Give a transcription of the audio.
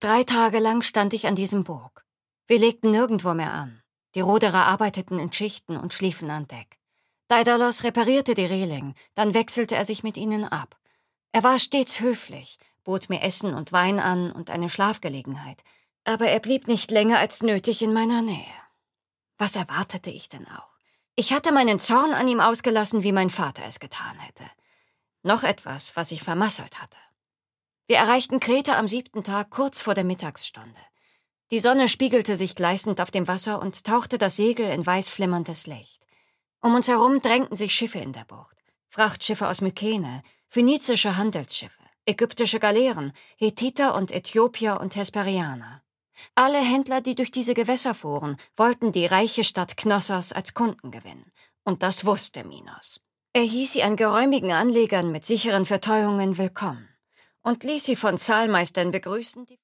3 Tage lang stand ich an diesem Bug. Wir legten nirgendwo mehr an. Die Ruderer arbeiteten in Schichten und schliefen an Deck. Daidalos reparierte die Reling, dann wechselte er sich mit ihnen ab. Er war stets höflich, bot mir Essen und Wein an und eine Schlafgelegenheit, aber er blieb nicht länger als nötig in meiner Nähe. Was erwartete ich denn auch? Ich hatte meinen Zorn an ihm ausgelassen, wie mein Vater es getan hätte. Noch etwas, was ich vermasselt hatte. Wir erreichten Kreta am 7. Tag kurz vor der Mittagsstunde. Die Sonne spiegelte sich gleißend auf dem Wasser und tauchte das Segel in weiß flimmerndes Licht. Um uns herum drängten sich Schiffe in der Bucht. Frachtschiffe aus Mykene, phönizische Handelsschiffe, ägyptische Galeeren, Hethiter und Äthiopier und Hesperianer. Alle Händler, die durch diese Gewässer fuhren, wollten die reiche Stadt Knossos als Kunden gewinnen. Und das wusste Minos. Er hieß sie an geräumigen Anlegern mit sicheren Verteuerungen willkommen und ließ sie von Zahlmeistern begrüßen, die